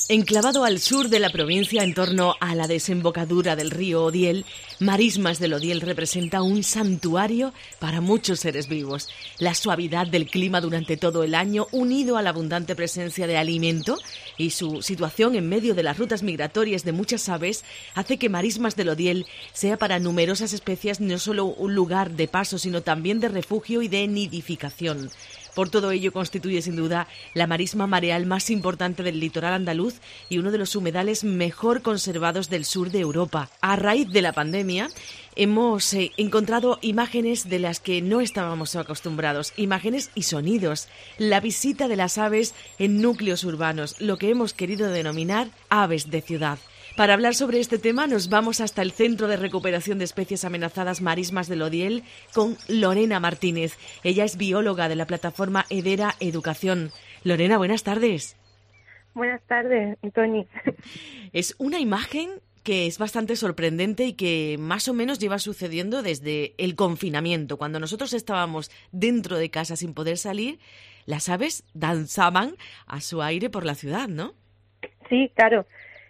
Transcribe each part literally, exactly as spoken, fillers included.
Enclavado al sur de la provincia, en torno a la desembocadura del río Odiel, Marismas del Odiel representa un santuario para muchos seres vivos. La suavidad del clima durante todo el año, unido a la abundante presencia de alimento y su situación en medio de las rutas migratorias de muchas aves, hace que Marismas del Odiel sea para numerosas especies no solo un lugar de paso, sino también de refugio y de nidificación. Por todo ello constituye sin duda la marisma mareal más importante del litoral andaluz y uno de los humedales mejor conservados del sur de Europa. A raíz de la pandemia hemos eh, encontrado imágenes de las que no estábamos acostumbrados, imágenes y sonidos. La visita de las aves en núcleos urbanos, lo que hemos querido denominar aves de ciudad. Para hablar sobre este tema nos vamos hasta el Centro de Recuperación de Especies Amenazadas Marismas del Odiel con Lorena Martínez. Ella es bióloga de la plataforma Edera Educación. Lorena, buenas tardes. Buenas tardes, Toni. Es una imagen que es bastante sorprendente y que más o menos lleva sucediendo desde el confinamiento. Cuando nosotros estábamos dentro de casa sin poder salir, las aves danzaban a su aire por la ciudad, ¿no? Sí, claro.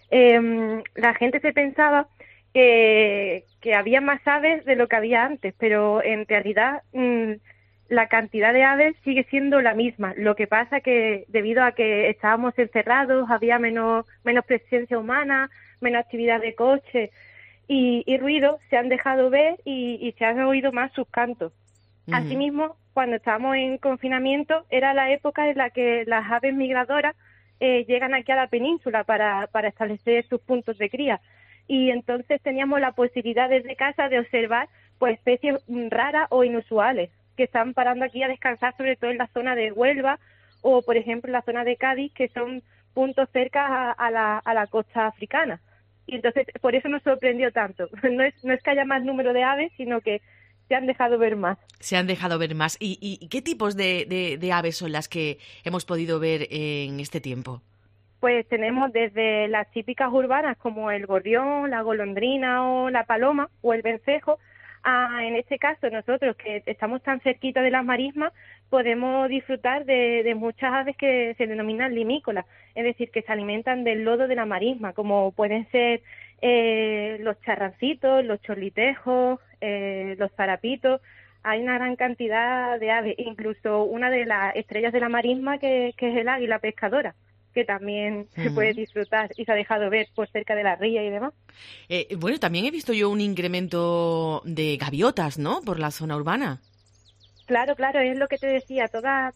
Eh, la gente se pensaba que, que había más aves de lo que había antes, pero en realidad mmm, la cantidad de aves sigue siendo la misma. Lo que pasa que debido a que estábamos encerrados, había menos, menos presencia humana, menos actividad de coche y, y ruido, se han dejado ver y, y se han oído más sus cantos. Uh-huh. Asimismo, cuando estábamos en confinamiento, era la época en la que las aves migradoras Eh, llegan aquí a la península para, para establecer sus puntos de cría y entonces teníamos la posibilidad desde casa de observar pues especies raras o inusuales que están parando aquí a descansar, sobre todo en la zona de Huelva o por ejemplo en la zona de Cádiz, que son puntos cerca a, a, la, a la costa africana, y entonces por eso nos sorprendió tanto. No es, no es que haya más número de aves, sino que se han dejado ver más. Se han dejado ver más. ¿Y, y qué tipos de, de, de aves son las que hemos podido ver en este tiempo? Pues tenemos desde las típicas urbanas como el gorrión, la golondrina o la paloma o el vencejo. A, en este caso, nosotros que estamos tan cerquita de las marismas, podemos disfrutar de, de muchas aves que se denominan limícolas, es decir, que se alimentan del lodo de la marisma, como pueden ser eh, los charrancitos, los chorlitejos, eh, los zarapitos. Hay una gran cantidad de aves, incluso una de las estrellas de la marisma que, que es el águila pescadora, que también uh-huh. se puede disfrutar y se ha dejado ver por cerca de la ría y demás. Eh, bueno, también he visto yo un incremento de gaviotas, ¿no?, por la zona urbana. Claro, claro, es lo que te decía, toda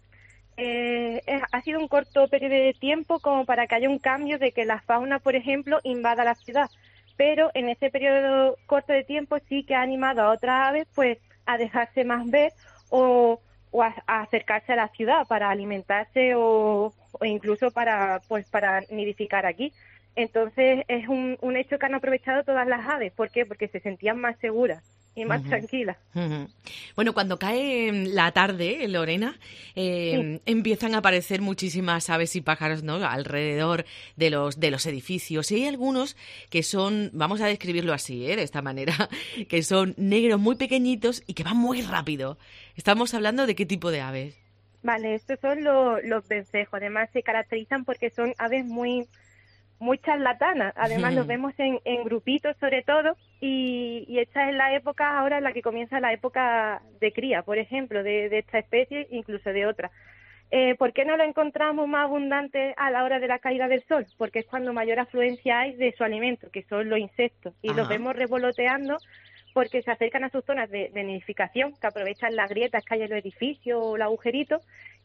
eh, ha sido un corto periodo de tiempo como para que haya un cambio de que la fauna, por ejemplo, invada la ciudad, pero en ese periodo corto de tiempo sí que ha animado a otras aves pues a dejarse más ver o, o a, a acercarse a la ciudad para alimentarse o o incluso para pues para nidificar aquí. Entonces es un, un hecho que han aprovechado todas las aves. ¿Por qué? Porque se sentían más seguras y más uh-huh. tranquilas. Uh-huh. Bueno, cuando cae la tarde, Lorena, eh, sí. empiezan a aparecer muchísimas aves y pájaros, ¿no?, alrededor de los de los edificios. Y hay algunos que son, vamos a describirlo así, ¿eh?, de esta manera, que son negros muy pequeñitos y que van muy rápido. Estamos hablando de qué tipo de aves. Vale, estos son los, los vencejos. Además se caracterizan porque son aves muy muy charlatanas. Además mm. los vemos en, en grupitos sobre todo y, y esta es la época ahora en la que comienza la época de cría, por ejemplo, de, de esta especie, incluso de otras. Eh, ¿Por qué no lo encontramos más abundante a la hora de la caída del sol? Porque es cuando mayor afluencia hay de su alimento, que son los insectos, y Ajá. los vemos revoloteando porque se acercan a sus zonas de, de nidificación, que aprovechan las grietas que hay en los edificios o los agujeritos,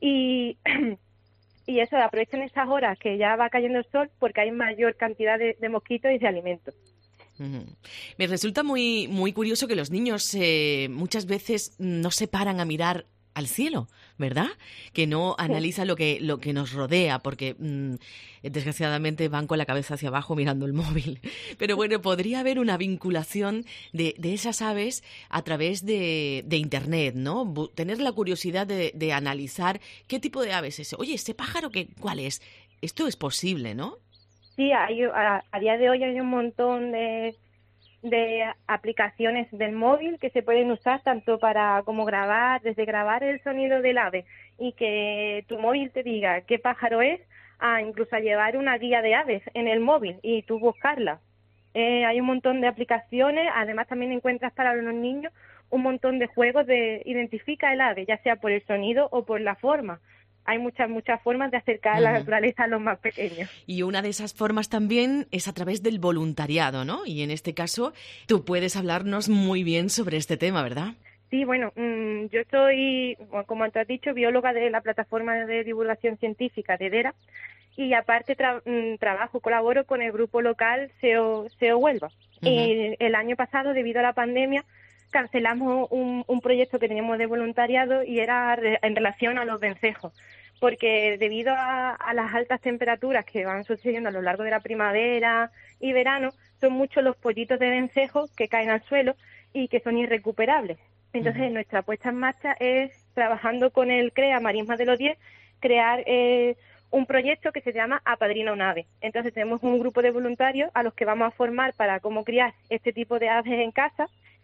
y, y eso, aprovechan esas horas que ya va cayendo el sol porque hay mayor cantidad de, de mosquitos y de alimentos. Uh-huh. Me resulta muy, muy curioso que los niños eh, muchas veces no se paran a mirar al cielo, ¿verdad? Que no analizan lo que lo que nos rodea, porque mmm, desgraciadamente van con la cabeza hacia abajo mirando el móvil. Pero bueno, podría haber una vinculación de, de esas aves a través de, de Internet, ¿no? Bu- tener la curiosidad de, de analizar qué tipo de aves es ese. Oye, ¿este pájaro qué, cuál es? Esto es posible, ¿no? Sí, hay, a, a día de hoy hay un montón de... de aplicaciones del móvil que se pueden usar tanto para como grabar, desde grabar el sonido del ave y que tu móvil te diga qué pájaro es, a incluso a llevar una guía de aves en el móvil y tú buscarla. Eh, hay un montón de aplicaciones, además también encuentras para los niños un montón de juegos de identifica el ave, ya sea por el sonido o por la forma. Hay muchas, muchas formas de acercar uh-huh. la naturaleza a los más pequeños. Y una de esas formas también es a través del voluntariado, ¿no? Y en este caso tú puedes hablarnos muy bien sobre este tema, ¿verdad? Sí, bueno, mmm, yo soy, como tú has dicho, bióloga de la plataforma de divulgación científica de DERA y aparte tra- mmm, trabajo, colaboro con el grupo local S E O, S E O Huelva. Uh-huh. Y el año pasado, debido a la pandemia, cancelamos un, un proyecto que teníamos de voluntariado y era re- en relación a los vencejos, porque debido a, a las altas temperaturas que van sucediendo a lo largo de la primavera y verano, son muchos los pollitos de vencejos que caen al suelo y que son irrecuperables. Entonces, uh-huh. nuestra puesta en marcha es, trabajando con el CREA Marismas de los diez, crear eh, un proyecto que se llama Apadrina un ave. Entonces, tenemos un grupo de voluntarios a los que vamos a formar para cómo criar este tipo de aves en casa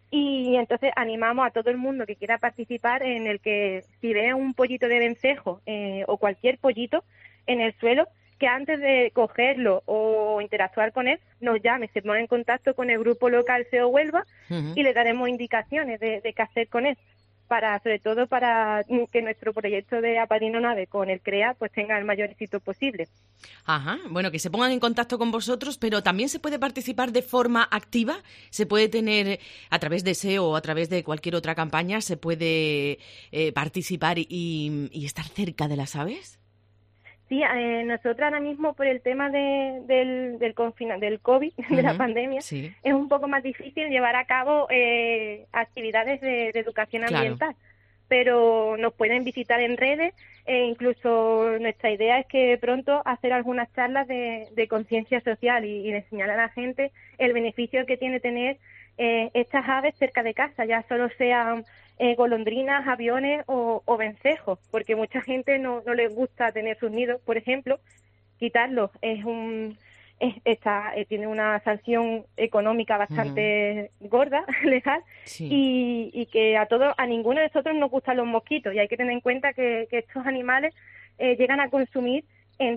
y entonces animamos a todo el mundo que quiera participar en el que si ve un pollito de vencejo eh, o cualquier pollito en el suelo, que antes de cogerlo o interactuar con él, nos llame, se ponga en contacto con el grupo local S E O Huelva uh-huh. y le daremos indicaciones de, de qué hacer con él, para sobre todo para que nuestro proyecto de Apadrina un ave con el CREA pues tenga el mayor éxito posible. Ajá, bueno, que se pongan en contacto con vosotros, pero también se puede participar de forma activa, se puede tener, a través de S E O o a través de cualquier otra campaña, se puede eh, participar y, y estar cerca de las aves. Sí, eh, nosotros ahora mismo por el tema de, del, del, confina, del COVID, uh-huh, de la pandemia, sí. es un poco más difícil llevar a cabo eh, actividades de, de educación ambiental, claro. pero nos pueden visitar en redes e incluso nuestra idea es que pronto hacer algunas charlas de, de conciencia social y, y de enseñar a la gente el beneficio que tiene tener eh, estas aves cerca de casa, ya solo sean Eh, golondrinas, aviones o, o vencejos, porque mucha gente no, no les gusta tener sus nidos, por ejemplo, quitarlos es un es, está, eh, tiene una sanción económica bastante uh-huh. gorda, legal, sí. y, y que a todos, a ninguno de nosotros nos gustan los mosquitos, y hay que tener en cuenta que, que estos animales eh, llegan a consumir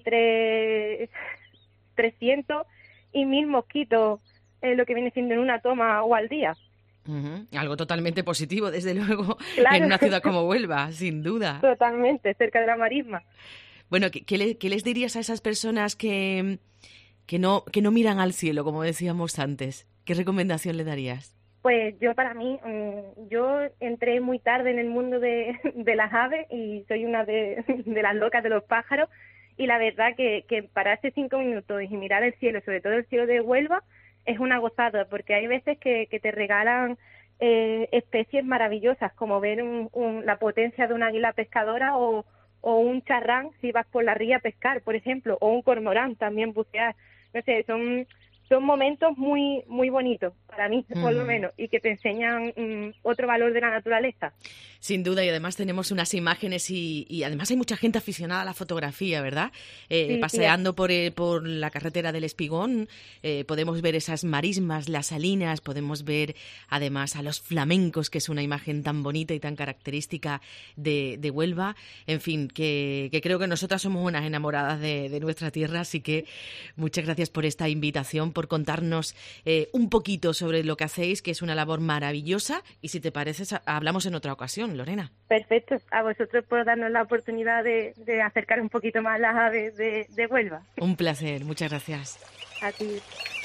entre trescientos y mil mosquitos, eh, lo que viene siendo en una toma o al día. Uh-huh. Algo totalmente positivo, desde luego, claro. en una ciudad como Huelva, sin duda. Totalmente, cerca de la marisma. Bueno, ¿qué, qué, le, qué les dirías a esas personas que, que, no, que no miran al cielo, como decíamos antes? ¿Qué recomendación le darías? Pues yo para mí, yo entré muy tarde en el mundo de, de las aves y soy una de, de las locas de los pájaros y la verdad que, que pararse cinco minutos y mirar el cielo, sobre todo el cielo de Huelva, es una gozada, porque hay veces que, que te regalan eh, especies maravillosas, como ver un, un, la potencia de una águila pescadora o, o un charrán si vas por la ría a pescar, por ejemplo, o un cormorán también bucear. No sé, son son momentos muy muy bonitos para mí, por lo menos, y que te enseñan um, otro valor de la naturaleza. Sin duda, y además tenemos unas imágenes y, y además hay mucha gente aficionada a la fotografía, ¿verdad? Eh, sí, paseando sí. por, eh, por la carretera del Espigón, eh, podemos ver esas marismas, las salinas, podemos ver además a los flamencos, que es una imagen tan bonita y tan característica de, de Huelva. En fin, que, que creo que nosotras somos unas enamoradas de, de nuestra tierra, así que muchas gracias por esta invitación, por contarnos eh, un poquito sobre lo que hacéis, que es una labor maravillosa, y si te parece, hablamos en otra ocasión, Lorena. Perfecto, a vosotros por darnos la oportunidad de, de acercar un poquito más las aves de, de Huelva. Un placer, muchas gracias. A ti.